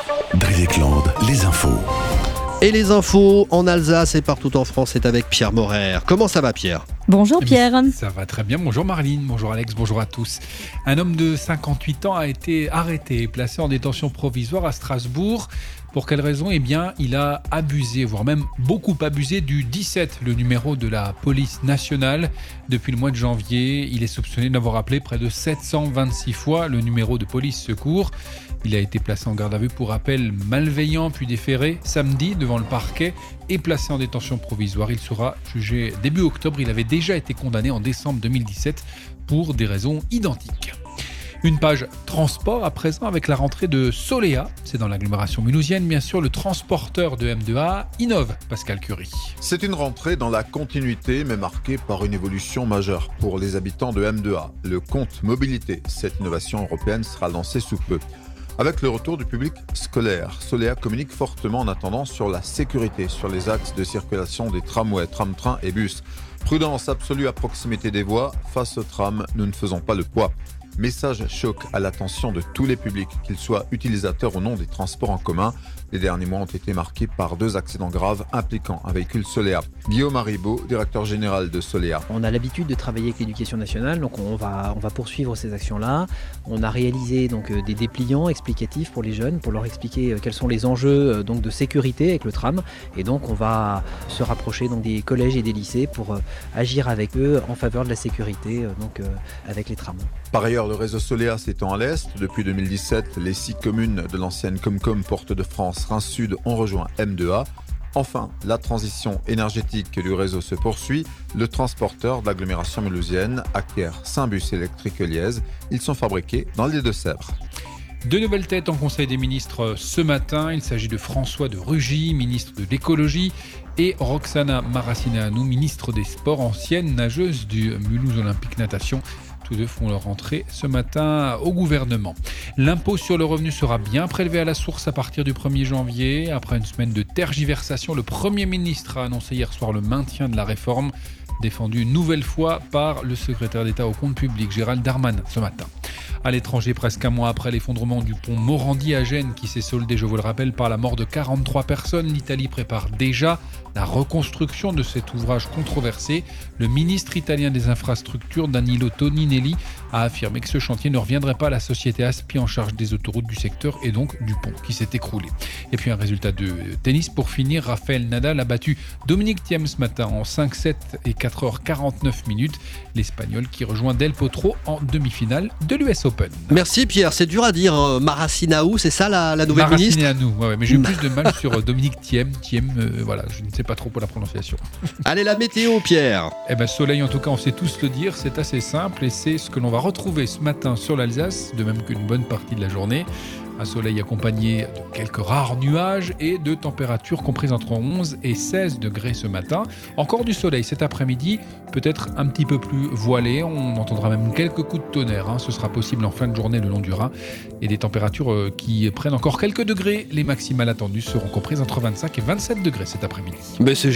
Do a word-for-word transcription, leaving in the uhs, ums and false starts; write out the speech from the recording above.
Dreieckland, les infos. Et les infos en Alsace et partout en France, c'est avec Pierre Morer. Comment ça va, Pierre ? Bonjour Pierre. Ça va très bien. Bonjour Marline, bonjour Alex, bonjour à tous. Un homme de cinquante-huit ans a été arrêté et placé en détention provisoire à Strasbourg. Pour quelle raison ? Eh bien, il a abusé, voire même beaucoup abusé du dix-sept, le numéro de la police nationale. Depuis le mois de janvier, il est soupçonné d'avoir appelé près de sept cent vingt-six fois le numéro de police secours. Il a été placé en garde à vue pour appel malveillant puis déféré samedi devant le parquet et placé en détention provisoire. Il sera jugé début octobre. Il avait déjà été condamné en décembre deux mille dix-sept pour des raisons identiques. Une page transport à présent avec la rentrée de Solea. C'est dans l'agglomération mulhousienne, bien sûr. Le transporteur de M deux A innove, Pascal Curie. C'est une rentrée dans la continuité, mais marquée par une évolution majeure pour les habitants de M deux A. Le compte mobilité, cette innovation européenne sera lancée sous peu. Avec le retour du public scolaire, Solea communique fortement en attendant sur la sécurité sur les axes de circulation des tramways, tram-trains et bus. Prudence absolue à proximité des voies. Face au tram, nous ne faisons pas le poids. Message choc à l'attention de tous les publics, qu'ils soient utilisateurs ou non des transports en commun. Les derniers mois ont été marqués par deux accidents graves impliquant un véhicule Solea. Guillaume Haribo, directeur général de Solea. On a l'habitude de travailler avec l'éducation nationale, donc on va, on va poursuivre ces actions-là. On a réalisé donc des dépliants explicatifs pour les jeunes, pour leur expliquer quels sont les enjeux donc, de sécurité avec le tram. Et donc on va se rapprocher donc, des collèges et des lycées pour agir avec eux en faveur de la sécurité donc, avec les trams. Par ailleurs, le réseau Solea s'étend à l'Est. Depuis deux mille dix-sept, les six communes de l'ancienne Comcom Porte de France, Reims-Sud ont rejoint M deux A. Enfin, la transition énergétique du réseau se poursuit. Le transporteur de l'agglomération mulhousienne acquiert cinq bus électriques Liège. Ils sont fabriqués dans les Deux-Sèvres. Deux nouvelles têtes en Conseil des ministres ce matin. Il s'agit de François de Rugy, ministre de l'écologie, et Roxana Maracineanu, ministre des Sports, ancienne nageuse du Mulhouse Olympique Natation. Tous deux font leur entrée ce matin au gouvernement. L'impôt sur le revenu sera bien prélevé à la source à partir du premier janvier. Après une semaine de tergiversation, le Premier ministre a annoncé hier soir le maintien de la réforme, défendue une nouvelle fois par le secrétaire d'État au compte public, Gérald Darmanin, ce matin. À l'étranger, presque un mois après l'effondrement du pont Morandi à Gênes, qui s'est soldé, je vous le rappelle, par la mort de quarante-trois personnes, l'Italie prépare déjà la reconstruction de cet ouvrage controversé. Le ministre italien des Infrastructures, Danilo Toninelli, a affirmé que ce chantier ne reviendrait pas à la société Aspi en charge des autoroutes du secteur et donc du pont qui s'est écroulé. Et puis un résultat de tennis pour finir. Rafael Nadal a battu Dominic Thiem ce matin en cinq sept et quatre heures quarante-neuf minutes. L'Espagnol qui rejoint Del Potro en demi-finale de l'U S Open. Merci Pierre, c'est dur à dire. Hein. Maracineanu, c'est ça la, la nouvelle ministre ? Maracineanu, ouais, ouais, mais j'ai eu plus de mal sur Dominic Thiem. Thiem, euh, voilà, je ne sais pas trop pour la prononciation. Allez, la météo, Pierre. Eh ben, soleil, en tout cas, on sait tous le dire, c'est assez simple et c'est ce que l'on va retrouver ce matin sur l'Alsace, de même qu'une bonne partie de la journée. Un soleil accompagné de quelques rares nuages et de températures comprises entre onze et seize degrés ce matin. Encore du soleil cet après-midi, peut-être un petit peu plus voilé. On entendra même quelques coups de tonnerre. Hein. Ce sera possible en fin de journée le long du Rhin. Et des températures qui prennent encore quelques degrés. Les maximales attendues seront comprises entre vingt-cinq et vingt-sept degrés cet après-midi. Mais c'est